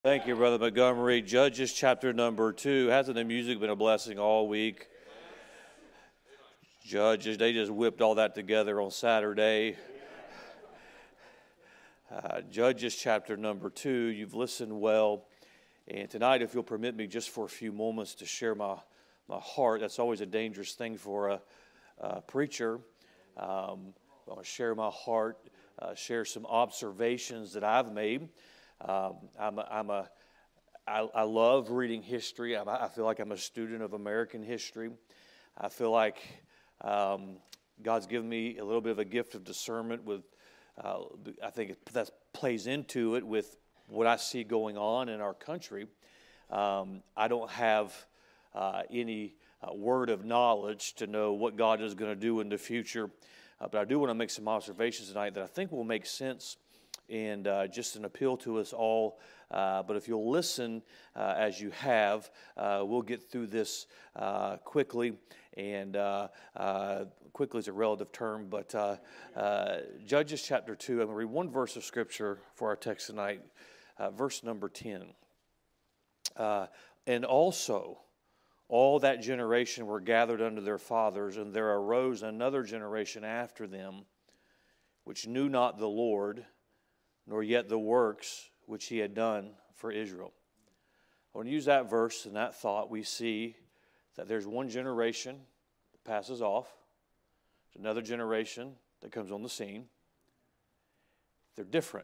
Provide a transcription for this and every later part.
Thank you, Brother Montgomery. Judges chapter number 2. Hasn't the music been a blessing all week? Judges, they just whipped all that together on Saturday. Judges chapter number 2. You've listened well. And tonight, if you'll permit me just for a few moments to share my heart. That's always a dangerous thing for a preacher. I want to share my heart, share some observations that I've made. I love reading history. I feel like I'm a student of American history. I feel like God's given me a little bit of a gift of discernment with, I think that plays into it with what I see going on in our country. I don't have any word of knowledge to know what God is going to do in the future, but I do want to make some observations tonight that I think will make sense and just an appeal to us all. But if you'll listen as you have, we'll get through this quickly. And quickly is a relative term, but Judges chapter 2, I'm going to read one verse of Scripture for our text tonight, verse number 10. And also all that generation were gathered unto their fathers, and there arose another generation after them, which knew not the Lord, nor yet the works which he had done for Israel. When you use that verse and that thought, we see that there's one generation that passes off. There's another generation that comes on the scene. They're different.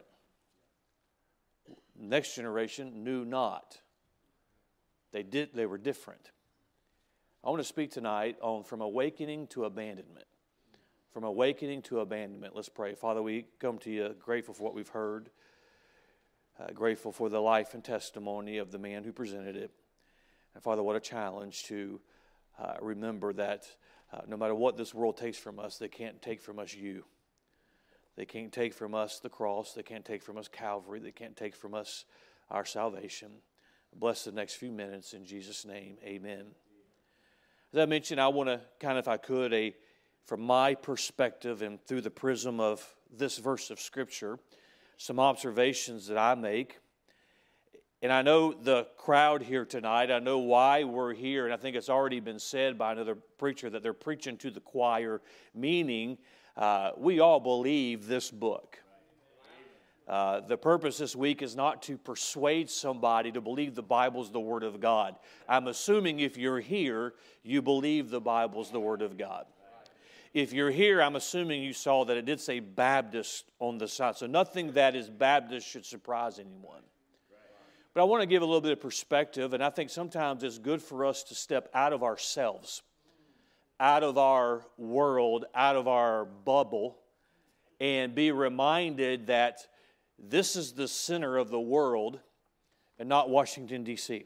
Next generation knew not. They were different. I want to speak tonight on from awakening to abandonment. From awakening to abandonment. Let's pray. Father, we come to you grateful for what we've heard, grateful for the life and testimony of the man who presented it. And Father, what a challenge to remember that no matter what this world takes from us, they can't take from us you. They can't take from us the cross. They can't take from us Calvary. They can't take from us our salvation. Bless the next few minutes in Jesus' name. Amen. As I mentioned, I want to kind of, if I could, from my perspective and through the prism of this verse of Scripture, some observations that I make. And I know the crowd here tonight, I know why we're here, and I think it's already been said by another preacher that they're preaching to the choir, meaning we all believe this book. The purpose this week is not to persuade somebody to believe the Bible's the Word of God. I'm assuming if you're here, you believe the Bible's the Word of God. If you're here, I'm assuming you saw that it did say Baptist on the side. So nothing that is Baptist should surprise anyone. But I want to give a little bit of perspective, and I think sometimes it's good for us to step out of ourselves, out of our world, out of our bubble, and be reminded that this is the center of the world and not Washington, D.C.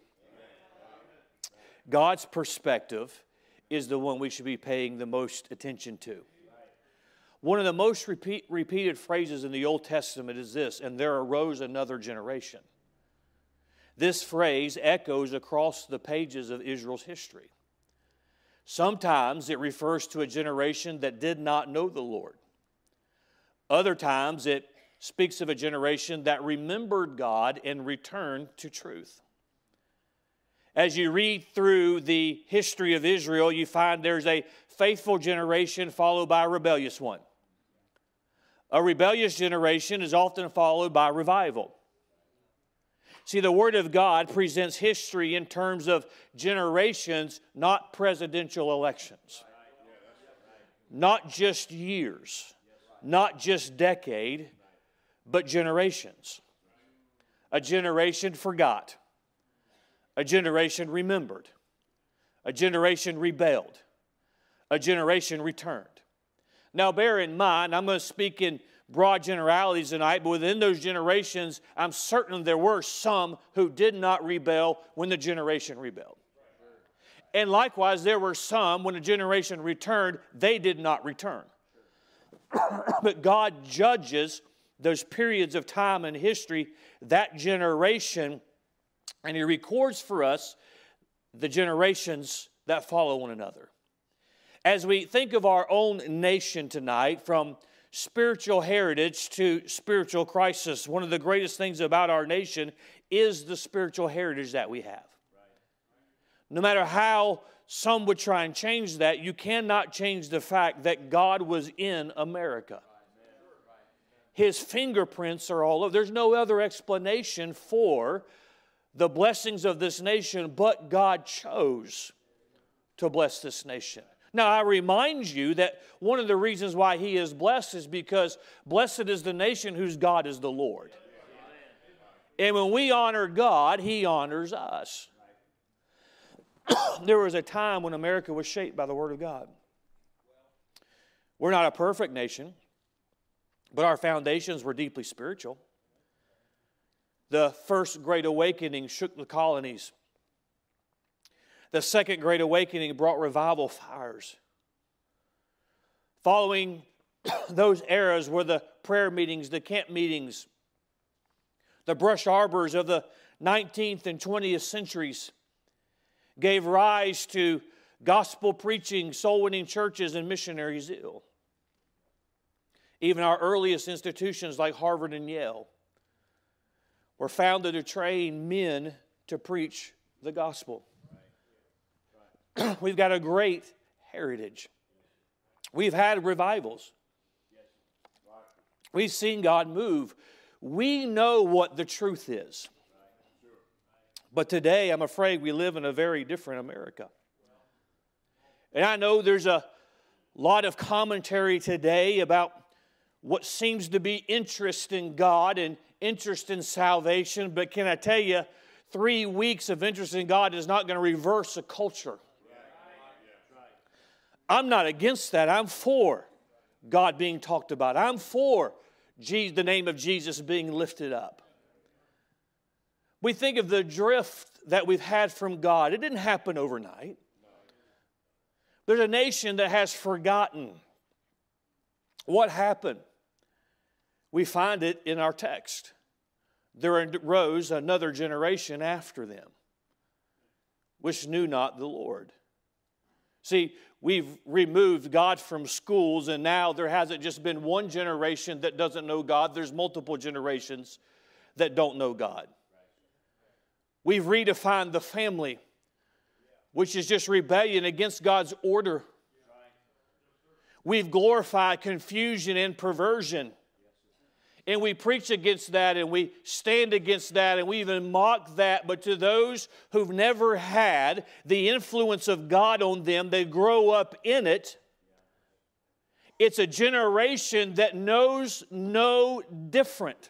God's perspective is the one we should be paying the most attention to. One of the most repeated phrases in the Old Testament is this, and there arose another generation. This phrase echoes across the pages of Israel's history. Sometimes it refers to a generation that did not know the Lord. Other times it speaks of a generation that remembered God and returned to truth. As you read through the history of Israel, you find there's a faithful generation followed by a rebellious one. A rebellious generation is often followed by revival. See, the Word of God presents history in terms of generations, not presidential elections. Not just years, not just decade, but generations. A generation forgot. A generation remembered. A generation rebelled. A generation returned. Now bear in mind, I'm going to speak in broad generalities tonight, but within those generations, I'm certain there were some who did not rebel when the generation rebelled. And likewise, there were some, when a generation returned, they did not return. But God judges those periods of time in history, that generation, and He records for us the generations that follow one another. As we think of our own nation tonight, from spiritual heritage to spiritual crisis, one of the greatest things about our nation is the spiritual heritage that we have. No matter how some would try and change that, you cannot change the fact that God was in America. His fingerprints are all over. There's no other explanation for the blessings of this nation, but God chose to bless this nation. Now, I remind you that one of the reasons why He is blessed is because blessed is the nation whose God is the Lord. And when we honor God, He honors us. There was a time when America was shaped by the Word of God. We're not a perfect nation, but our foundations were deeply spiritual. The first Great Awakening shook the colonies. The Second Great Awakening brought revival fires. Following those eras were the prayer meetings, the camp meetings, the brush arbors of the 19th and 20th centuries gave rise to gospel preaching, soul-winning churches, and missionary zeal. Even our earliest institutions like Harvard and Yale were founded to train men to preach the gospel. We've got a great heritage. We've had revivals. We've seen God move. We know what the truth is. But today, I'm afraid we live in a very different America. And I know there's a lot of commentary today about what seems to be interest in God and interest in salvation. But can I tell you, 3 weeks of interest in God is not going to reverse a culture. I'm not against that. I'm for God being talked about. I'm for the name of Jesus being lifted up. We think of the drift that we've had from God. It didn't happen overnight. There's a nation that has forgotten what happened. We find it in our text. There arose another generation after them, which knew not the Lord. See, we've removed God from schools, and now there hasn't just been one generation that doesn't know God. There's multiple generations that don't know God. We've redefined the family, which is just rebellion against God's order. We've glorified confusion and perversion. And we preach against that, and we stand against that, and we even mock that. But to those who've never had the influence of God on them, they grow up in it. It's a generation that knows no different.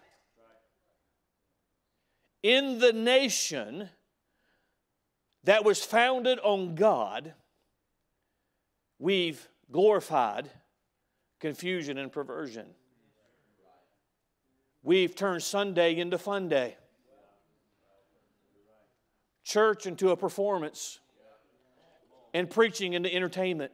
In the nation that was founded on God, we've glorified confusion and perversion. We've turned Sunday into fun day. Church into a performance. And preaching into entertainment.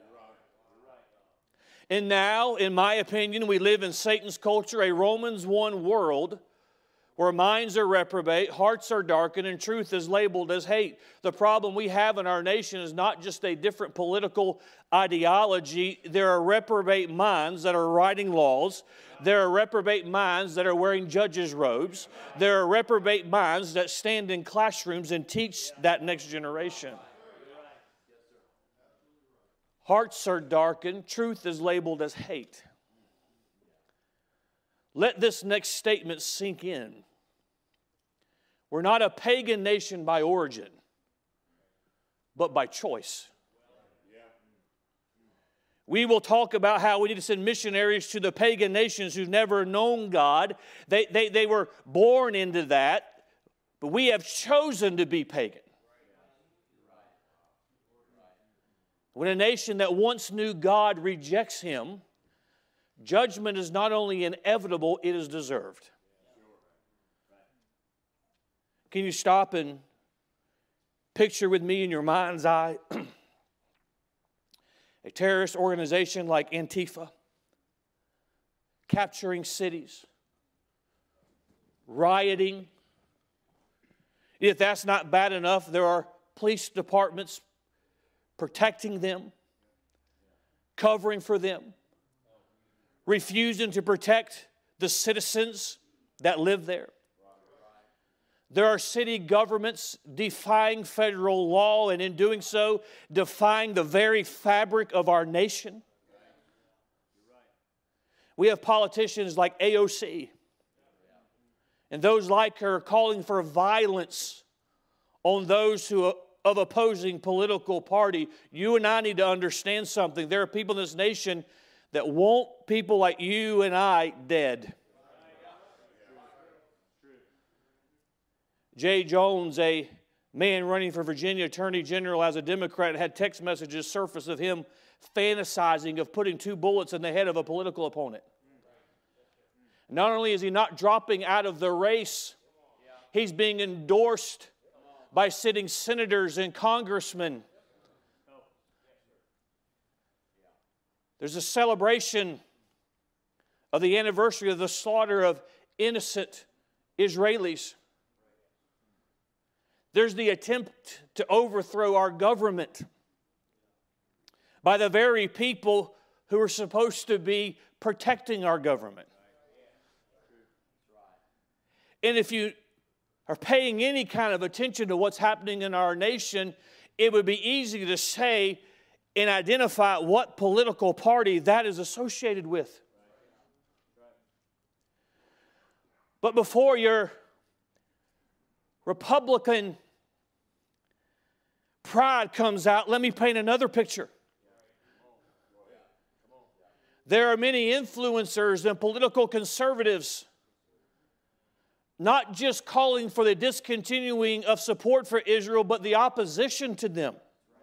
And now, in my opinion, we live in Satan's culture, a Romans 1 world, where minds are reprobate, hearts are darkened, and truth is labeled as hate. The problem we have in our nation is not just a different political ideology. There are reprobate minds that are writing laws. There are reprobate minds that are wearing judges' robes. There are reprobate minds that stand in classrooms and teach that next generation. Hearts are darkened. Truth is labeled as hate. Let this next statement sink in. We're not a pagan nation by origin, but by choice. We will talk about how we need to send missionaries to the pagan nations who've never known God. They were born into that, but we have chosen to be pagan. When a nation that once knew God rejects Him, judgment is not only inevitable, it is deserved. Can you stop and picture with me in your mind's eye a terrorist organization like Antifa capturing cities, rioting? If that's not bad enough, there are police departments protecting them, covering for them, refusing to protect the citizens that live there. There are city governments defying federal law, and in doing so, defying the very fabric of our nation. We have politicians like AOC, and those like her calling for violence on those who are of opposing political party. You and I need to understand something. There are people in this nation that want people like you and I dead. Jay Jones, a man running for Virginia Attorney General as a Democrat, had text messages surface of him fantasizing of putting 2 bullets in the head of a political opponent. Not only is he not dropping out of the race, he's being endorsed by sitting senators and congressmen. There's a celebration of the anniversary of the slaughter of innocent Israelis. There's the attempt to overthrow our government by the very people who are supposed to be protecting our government. And if you are paying any kind of attention to what's happening in our nation, it would be easy to say and identify what political party that is associated with. But before your Republican pride comes out, let me paint another picture. There are many influencers and political conservatives not just calling for the discontinuing of support for Israel, but the opposition to them.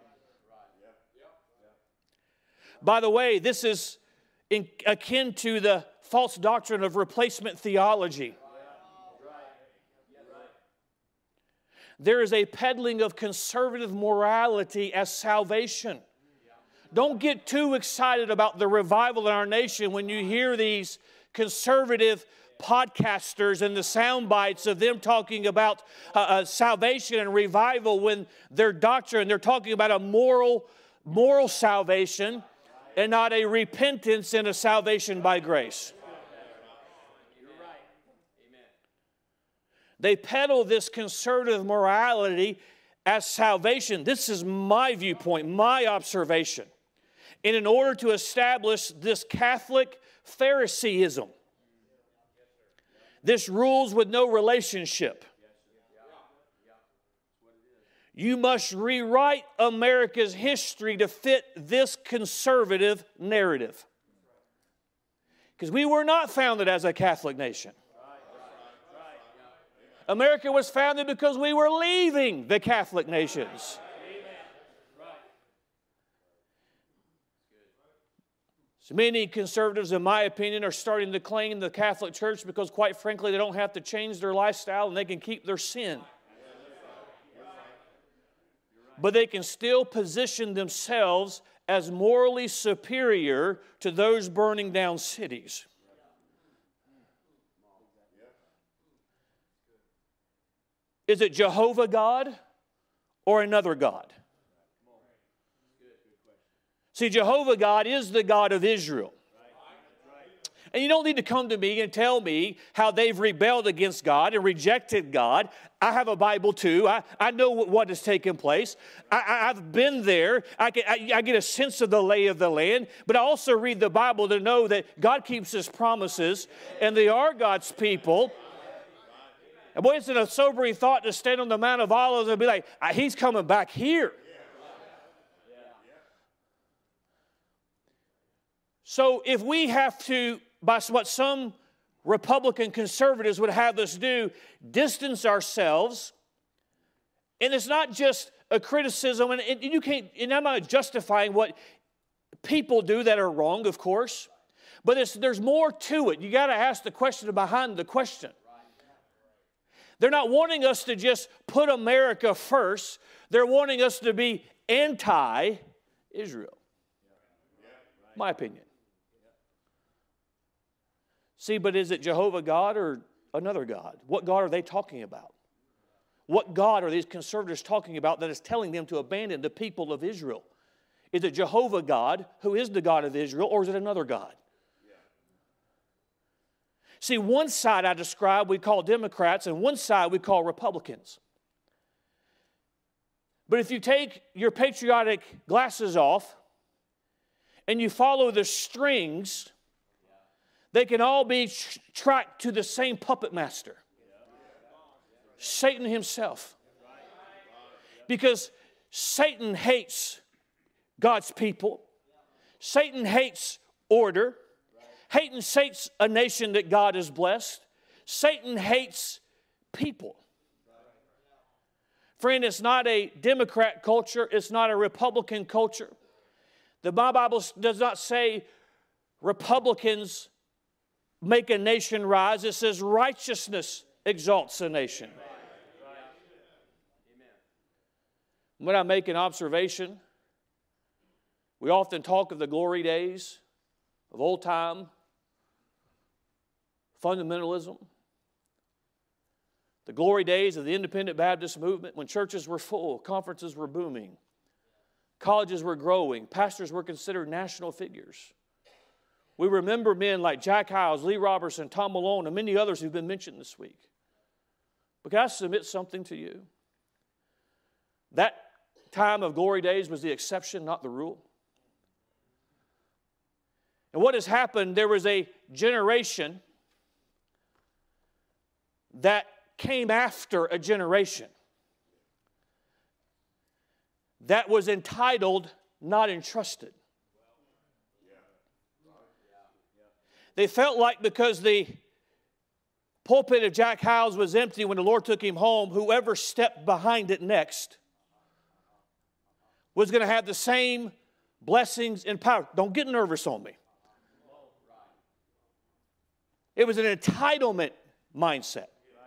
By the way, this is akin to the false doctrine of replacement theology. There is a peddling of conservative morality as salvation. Don't get too excited about the revival in our nation when you hear these conservative podcasters and the sound bites of them talking about salvation and revival, when their doctrine, they're talking about a moral salvation and not a repentance and a salvation by grace. They peddle this conservative morality as salvation. This is my viewpoint, my observation. And in order to establish this Catholic Phariseeism, this rules with no relationship. You must rewrite America's history to fit this conservative narrative. Because we were not founded as a Catholic nation. America was founded because we were leaving the Catholic nations. So many conservatives, in my opinion, are starting to claim the Catholic Church because, quite frankly, they don't have to change their lifestyle and they can keep their sin. But they can still position themselves as morally superior to those burning down cities. Is it Jehovah God or another God? See, Jehovah God is the God of Israel. And you don't need to come to me and tell me how they've rebelled against God and rejected God. I have a Bible too. I know what has taken place. I've been there. I get a sense of the lay of the land. But I also read the Bible to know that God keeps His promises and they are God's people. And boy, it's a sobering thought to stand on the Mount of Olives and be like, He's coming back here. So if we have to, by what some Republican conservatives would have us do, distance ourselves, and it's not just a criticism, and you can't, and I'm not justifying what people do that are wrong, of course, but there's more to it. You got to ask the question behind the question. They're not wanting us to just put America first. They're wanting us to be anti-Israel. My opinion. See, but is it Jehovah God or another God? What God are they talking about? What God are these conservatives talking about that is telling them to abandon the people of Israel? Is it Jehovah God, who is the God of Israel, or is it another God? See, one side I describe we call Democrats, and one side we call Republicans. But if you take your patriotic glasses off and you follow the strings, they can all be tracked to the same puppet master, Satan himself. Because Satan hates God's people. Satan hates order. Satan hates a nation that God has blessed. Satan hates people. Friend, it's not a Democrat culture. It's not a Republican culture. My Bible does not say Republicans make a nation rise. It says righteousness exalts a nation. When I make an observation, we often talk of the glory days of old time fundamentalism, the glory days of the independent Baptist movement when churches were full, conferences were booming, colleges were growing, pastors were considered national figures. We remember men like Jack Hyles, Lee Robertson, Tom Malone, and many others who've been mentioned this week. But can I submit something to you? That time of glory days was the exception, not the rule. And what has happened, there was a generation that came after a generation that was entitled, not entrusted. They felt like because the pulpit of Jack Hyles was empty when the Lord took him home, whoever stepped behind it next was going to have the same blessings and power. Don't get nervous on me. It was an entitlement mindset.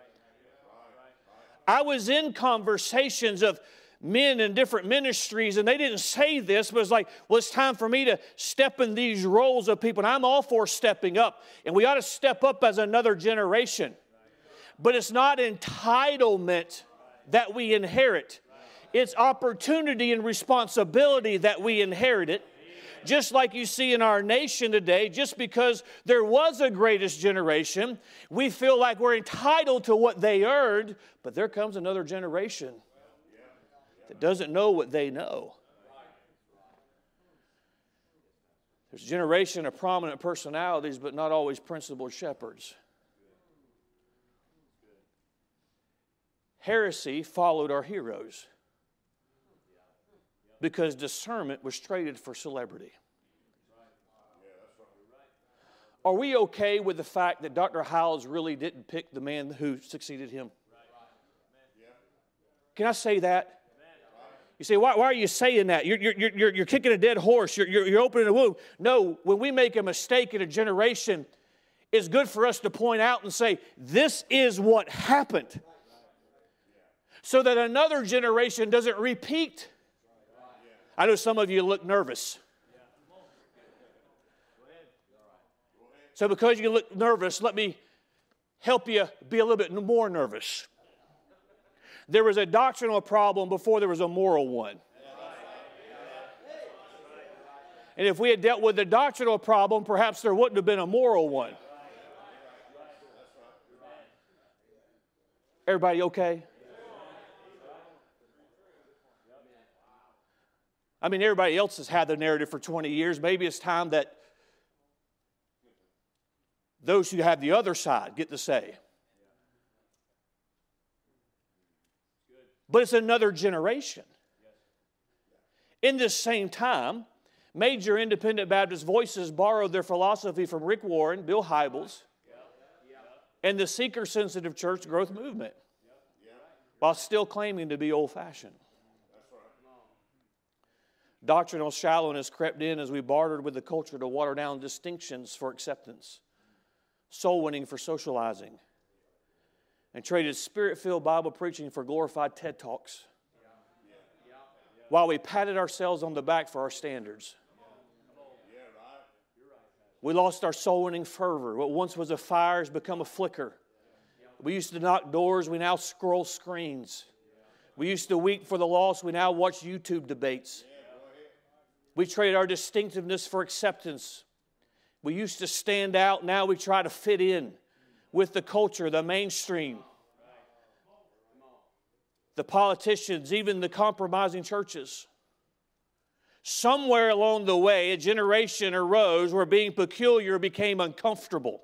I was in conversations of men in different ministries, and they didn't say this, but it's like, well, it's time for me to step in these roles of people, and I'm all for stepping up, and we ought to step up as another generation. But it's not entitlement that we inherit. It's opportunity and responsibility that we inherit it. Just like you see in our nation today, just because there was a greatest generation, we feel like we're entitled to what they earned, but there comes another generation that doesn't know what they know. There's a generation of prominent personalities, but not always principled shepherds. Heresy followed our heroes because discernment was traded for celebrity. Are we okay with the fact that Dr. Hyles really didn't pick the man who succeeded him? Can I say that? You say, why are you saying that? You're kicking a dead horse. You're opening a wound. No, when we make a mistake in a generation, it's good for us to point out and say, this is what happened. So that another generation doesn't repeat. I know some of you look nervous. So because you look nervous, let me help you be a little bit more nervous. There was a doctrinal problem before there was a moral one. And if we had dealt with the doctrinal problem, perhaps there wouldn't have been a moral one. Everybody okay? I mean, everybody else has had the narrative for 20 years. Maybe it's time that those who have the other side get to say. But it's another generation. In this same time, major independent Baptist voices borrowed their philosophy from Rick Warren, Bill Hybels, and the seeker-sensitive church growth movement, while still claiming to be old-fashioned. Doctrinal shallowness crept in as we bartered with the culture to water down distinctions for acceptance, soul winning for socializing, and traded spirit-filled Bible preaching for glorified TED Talks, while we patted ourselves on the back for our standards. We lost our soul-winning fervor. What once was a fire has become a flicker. We used to knock doors. We now scroll screens. We used to weep for the lost. We now watch YouTube debates. We traded our distinctiveness for acceptance. We used to stand out. Now we try to fit in. with the culture, the mainstream, the politicians, even the compromising churches. Somewhere along the way, a generation arose where being peculiar became uncomfortable.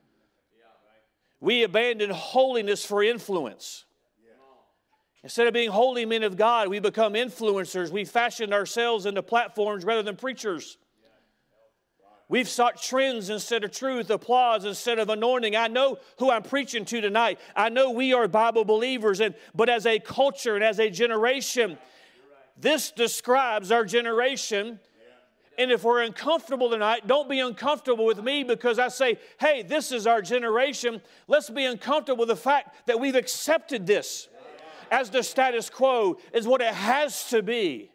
We abandoned holiness for influence. Instead of being holy men of God, we become influencers. We fashioned ourselves into platforms rather than preachers. We've sought trends instead of truth, applause instead of anointing. I know who I'm preaching to tonight. I know we are Bible believers, but as a culture and as a generation, this describes our generation. And if we're uncomfortable tonight, don't be uncomfortable with me because I say, hey, this is our generation. Let's be uncomfortable with the fact that we've accepted this as the status quo is what it has to be.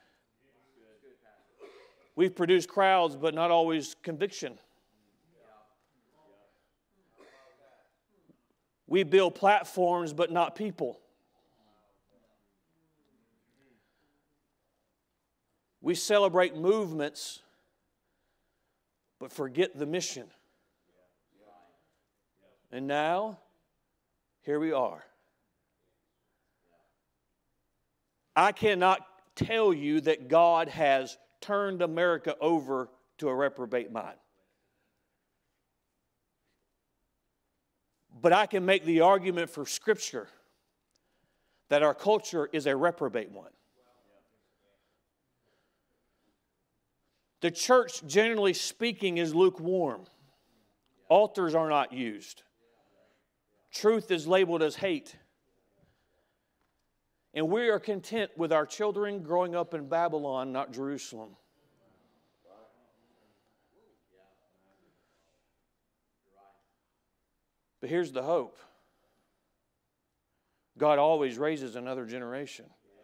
We've produced crowds, but not always conviction. We build platforms, but not people. We celebrate movements, but forget the mission. And now, here we are. I cannot tell you that God has turned America over to a reprobate mind. But I can make the argument for Scripture that our culture is a reprobate one. The church, generally speaking, is lukewarm. Altars are not used. Truth is labeled as hate. And we are content with our children growing up in Babylon, not Jerusalem. But here's the hope. God always raises another generation.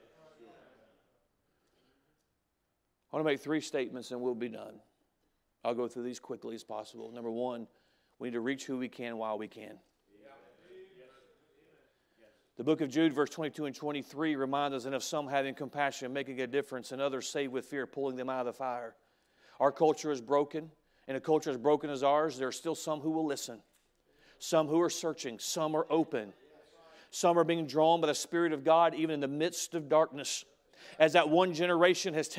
I want to make 3 statements and we'll be done. I'll go through these quickly as possible. Number 1, we need to reach who we can while we can. The book of Jude, verse 22 and 23, reminds us, and of some having compassion, making a difference, and others saved with fear, pulling them out of the fire. Our culture is broken, and a culture as broken as ours, there are still some who will listen. Some who are searching, some are open. Some are being drawn by the Spirit of God, even in the midst of darkness. As that one generation has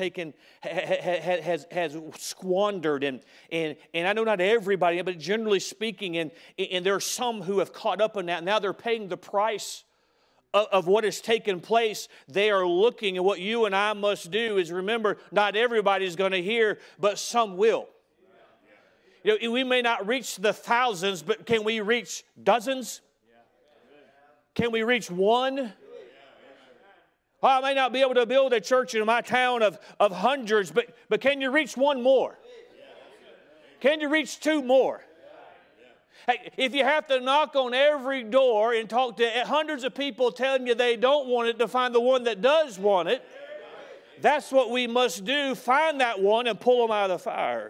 squandered, and I know not everybody, but generally speaking, and there are some who have caught up in that. Now they're paying the price of what has taken place. They are looking, and what you and I must do is remember, not everybody's going to hear, but some will. You know, we may not reach the thousands, but can we reach dozens? Can we reach one? Oh, I may not be able to build a church in my town of hundreds, but can you reach one more? Can you reach 2 more? Hey, if you have to knock on every door and talk to hundreds of people telling you they don't want it to find the one that does want it, that's what we must do. Find that one and pull them out of the fire.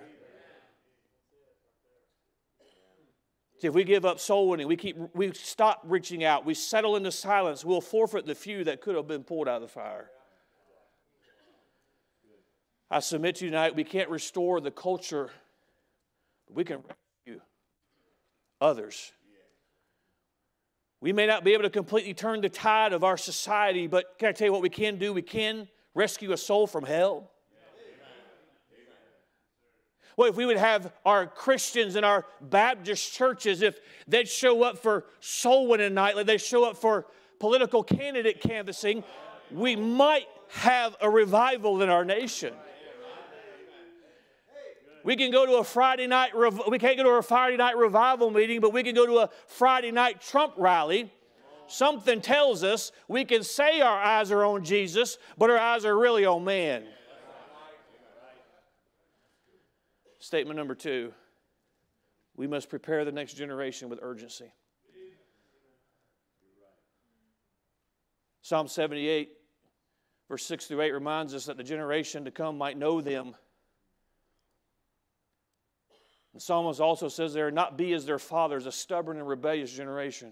See, if we give up soul winning, we stop reaching out, we settle into silence, we'll forfeit the few that could have been pulled out of the fire. I submit to you tonight, we can't restore the culture, but we can rescue others. We may not be able to completely turn the tide of our society, but can I tell you what we can do? We can rescue a soul from hell. Well, if we would have our Christians in our Baptist churches, if they'd show up for soul winning night, like they show up for political candidate canvassing, we might have a revival in our nation. We can go to a Friday night, we can't go to a Friday night revival meeting, but we can go to a Friday night Trump rally. Something tells us we can say our eyes are on Jesus, but our eyes are really on man. Statement number 2, we must prepare the next generation with urgency. Psalm 78, verse 6 through 8 reminds us that the generation to come might know them. The psalmist also says there, not be as their fathers, a stubborn and rebellious generation.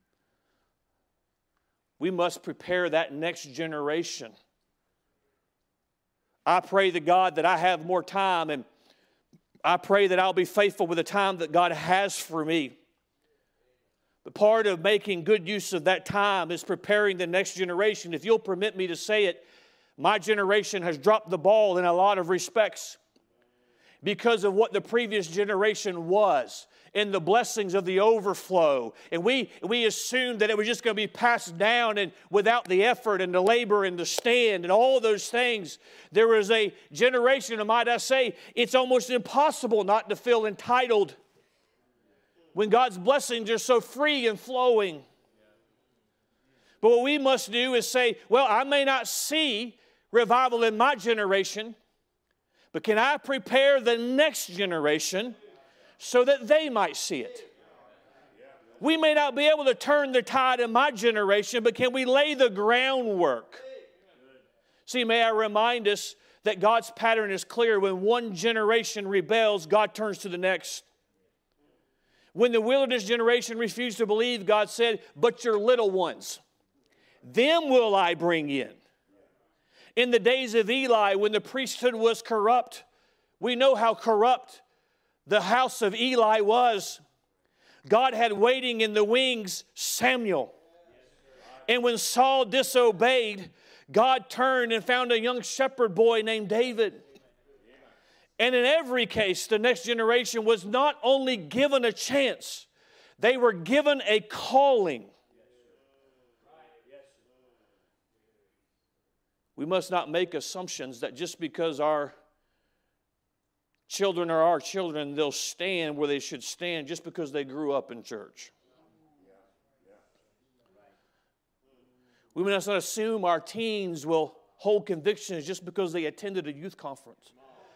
We must prepare that next generation. I pray to God that I have more time, and I pray that I'll be faithful with the time that God has for me. But part of making good use of that time is preparing the next generation. If you'll permit me to say it, my generation has dropped the ball in a lot of respects because of what the previous generation was and the blessings of the overflow. And we assumed that it was just going to be passed down and without the effort and the labor and the stand and all those things. There was a generation, and might I say, it's almost impossible not to feel entitled when God's blessings are so free and flowing. But what we must do is say, well, I may not see revival in my generation, but can I prepare the next generation so that they might see it? We may not be able to turn the tide in my generation, but can we lay the groundwork? See, may I remind us that God's pattern is clear. When one generation rebels, God turns to the next. When the wilderness generation refused to believe, God said, but your little ones, them will I bring in. In the days of Eli, when the priesthood was corrupt, we know how corrupt the house of Eli was. God had waiting in the wings Samuel. And when Saul disobeyed, God turned and found a young shepherd boy named David. And in every case, the next generation was not only given a chance, they were given a calling. We must not make assumptions that just because our children are our children, they'll stand where they should stand just because they grew up in church. We must not assume our teens will hold convictions just because they attended a youth conference.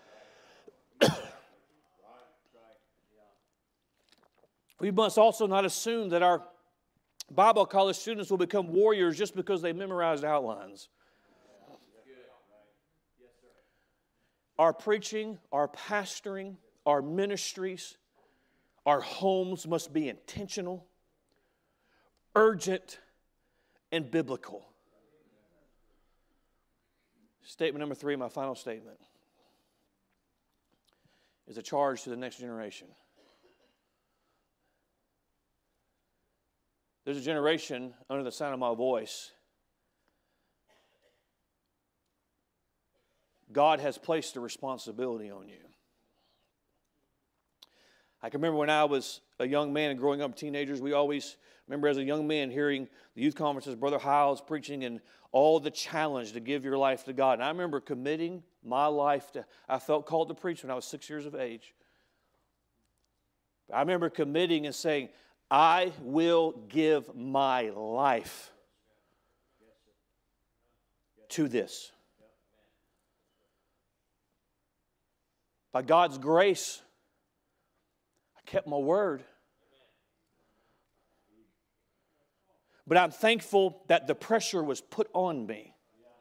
We must also not assume that our Bible college students will become warriors just because they memorized outlines. Our preaching, our pastoring, our ministries, our homes must be intentional, urgent, and biblical. Statement number 3, my final statement, is a charge to the next generation. There's a generation under the sound of my voice. God has placed a responsibility on you. I can remember when I was a young man and growing up teenagers, we always remember as a young man hearing the youth conferences, Brother Hiles preaching and all the challenge to give your life to God. And I remember committing my life to, I felt called to preach when I was 6 years of age. I remember committing and saying, I will give my life to this. By God's grace, I kept my word. But I'm thankful that the pressure was put on me.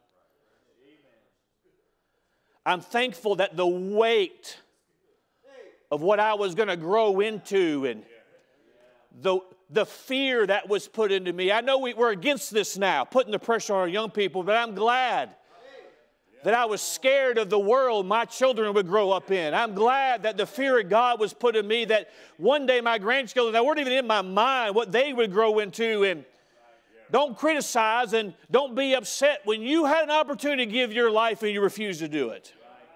I'm thankful that the weight of what I was going to grow into and the fear that was put into me. I know we're against this now, putting the pressure on our young people, but I'm glad that I was scared of the world my children would grow up in. I'm glad that the fear of God was put in me, that one day my grandchildren, that weren't even in my mind what they would grow into. And don't criticize and don't be upset when you had an opportunity to give your life and you refuse to do it.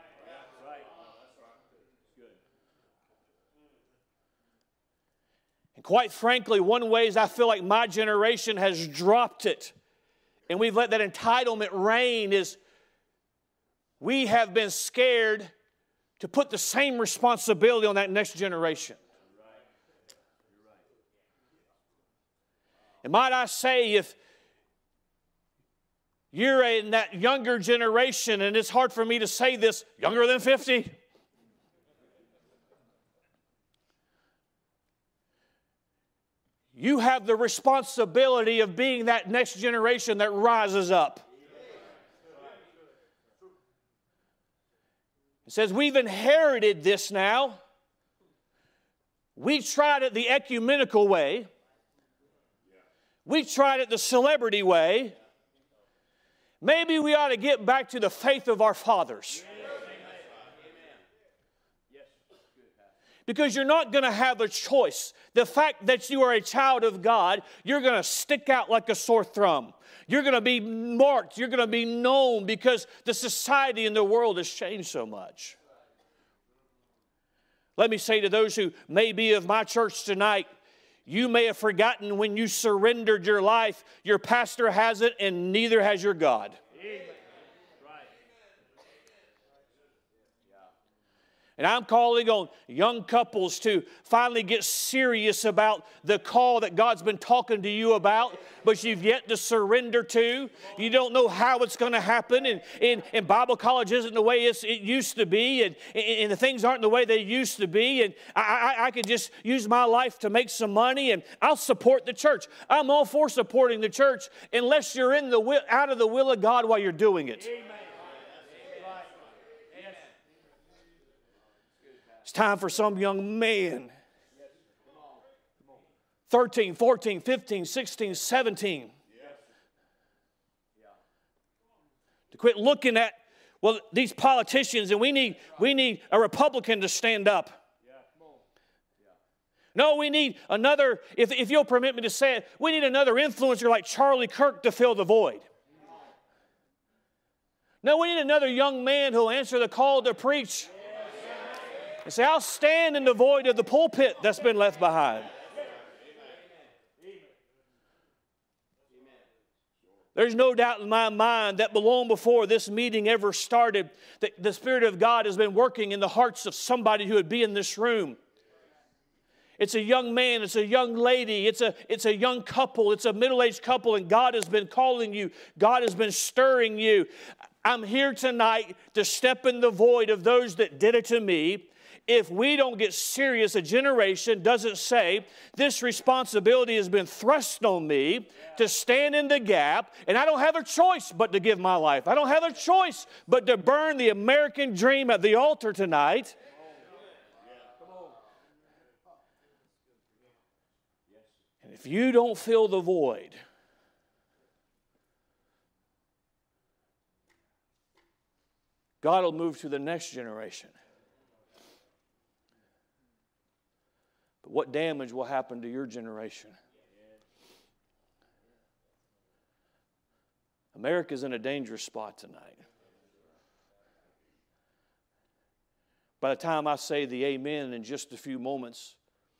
And quite frankly, one way is I feel like my generation has dropped it and we've let that entitlement reign is we have been scared to put the same responsibility on that next generation. And might I say, if you're in that younger generation, and it's hard for me to say this, younger than 50, you have the responsibility of being that next generation that rises up. It says we've inherited this now. We tried it the ecumenical way. We tried it the celebrity way. Maybe we ought to get back to the faith of our fathers. Because you're not going to have a choice. The fact that you are a child of God, you're going to stick out like a sore thumb. You're going to be marked. You're going to be known because the society and the world has changed so much. Let me say to those who may be of my church tonight, you may have forgotten when you surrendered your life. Your pastor hasn't, and neither has your God. And I'm calling on young couples to finally get serious about the call that God's been talking to you about, but you've yet to surrender to. You don't know how it's going to happen, and Bible college isn't the way it used to be, and the things aren't the way they used to be, and I could just use my life to make some money, and I'll support the church. I'm all for supporting the church unless you're out of the will of God while you're doing it. Amen. It's time for some young man, 13, 14, 15, 16, 17, to quit looking at, well, these politicians, and we need a Republican to stand up. No, we need another, if you'll permit me to say it, we need another influencer like Charlie Kirk to fill the void. No, we need another young man who will answer the call to preach. And say, I'll stand in the void of the pulpit that's been left behind. There's no doubt in my mind that long before this meeting ever started, that the Spirit of God has been working in the hearts of somebody who would be in this room. It's a young man, it's a young lady, it's a young couple, it's a middle-aged couple, and God has been calling you. God has been stirring you. I'm here tonight to step in the void of those that did it to me. If we don't get serious, a generation doesn't say, this responsibility has been thrust on me to stand in the gap, and I don't have a choice but to give my life. I don't have a choice but to burn the American dream at the altar tonight. And if you don't fill the void, God will move to the next generation. But what damage will happen to your generation? America's in a dangerous spot tonight. By the time I say the amen in just a few moments,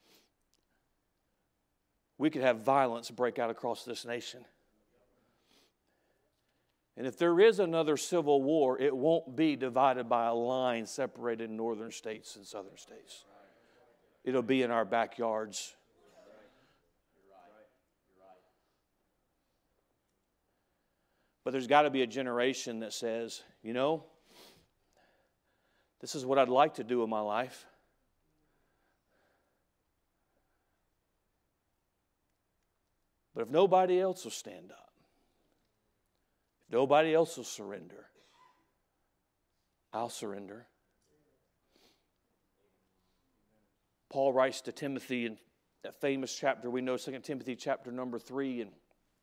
we could have violence break out across this nation. And if there is another civil war, it won't be divided by a line separated northern states and southern states. It'll be in our backyards. But there's got to be a generation that says, you know, this is what I'd like to do in my life. But if nobody else will stand up, if nobody else will surrender, I'll surrender. Paul writes to Timothy in that famous chapter, we know 2 Timothy chapter number 3, and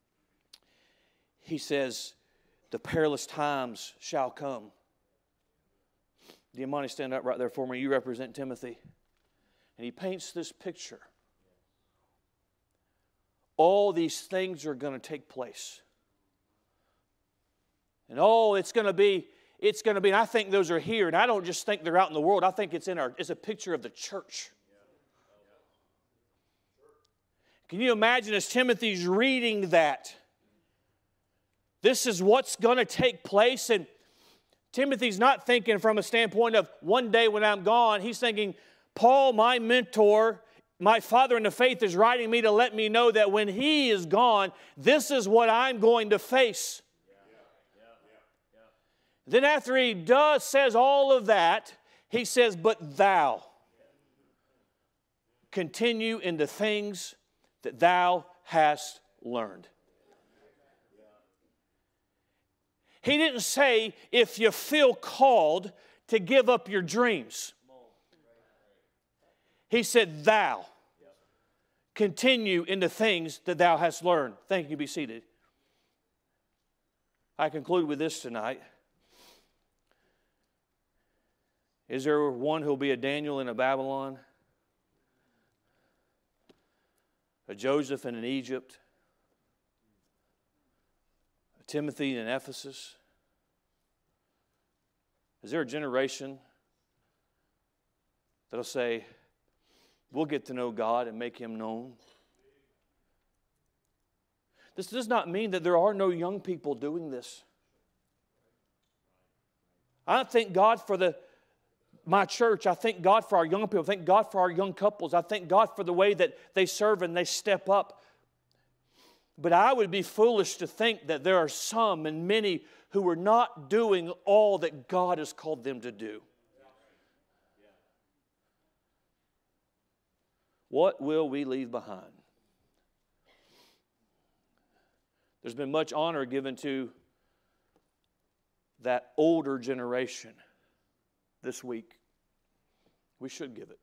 he says, the perilous times shall come. Do you mind to stand up right there for me? You represent Timothy. And he paints this picture. All these things are going to take place. And it's going to be, and I think those are here, and I don't just think they're out in the world, I think it's a picture of the church. Can you imagine as Timothy's reading that? This is what's going to take place. And Timothy's not thinking from a standpoint of one day when I'm gone. He's thinking, Paul, my mentor, my father in the faith, is writing me to let me know that when he is gone, this is what I'm going to face. Then after he says all of that, he says, but thou continue in the things that thou hast learned. He didn't say if you feel called to give up your dreams. He said thou continue in the things that thou hast learned. Thank you. Be seated. I conclude with this tonight. Is there one who will be a Daniel in a Babylon? a Joseph in Egypt, a Timothy in Ephesus? Is there a generation that'll say, we'll get to know God and make Him known? This does not mean that there are no young people doing this. I thank God for my church. I thank God for our young people. I thank God for our young couples. I thank God for the way that they serve and they step up. But I would be foolish to think that there are some and many who are not doing all that God has called them to do. What will we leave behind? There's been much honor given to that older generation this week. We should give it.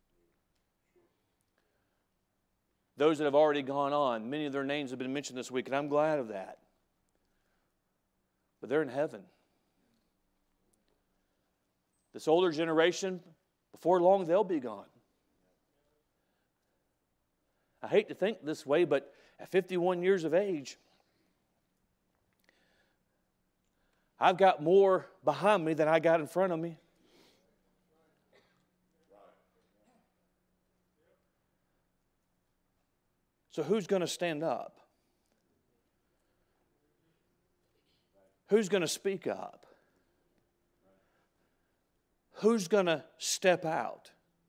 Those that have already gone on, many of their names have been mentioned this week, and I'm glad of that. But they're in heaven. This older generation, before long, they'll be gone. I hate to think this way, but at 51 years of age, I've got more behind me than I got in front of me. So who's going to stand up? Who's going to speak up? Who's going to step out?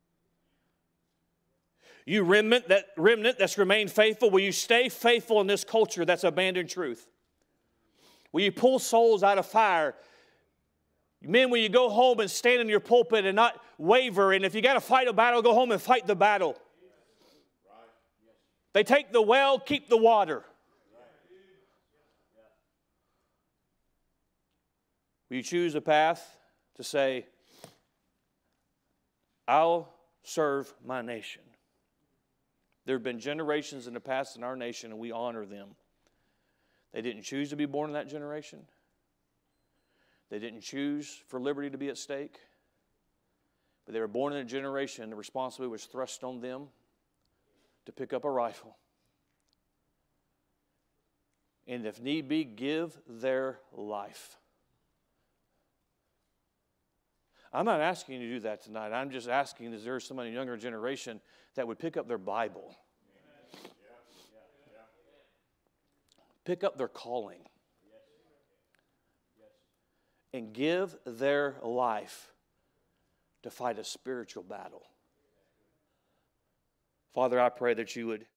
You remnant that's remained faithful, will you stay faithful in this culture that's abandoned truth? Will you pull souls out of fire? Men, will you go home and stand in your pulpit and not waver? And if you got to fight a battle, go home and fight the battle. They take the well, keep the water. Will you choose a path to say, I'll serve my nation? There have been generations in the past in our nation, and we honor them. They didn't choose to be born in that generation. They didn't choose for liberty to be at stake. But they were born in a generation, the responsibility was thrust on them to pick up a rifle. And if need be, give their life. I'm not asking you to do that tonight. I'm just asking, is there somebody in a younger generation that would pick up their Bible? Pick up their calling. And give their life to fight a spiritual battle. Father, I pray that you would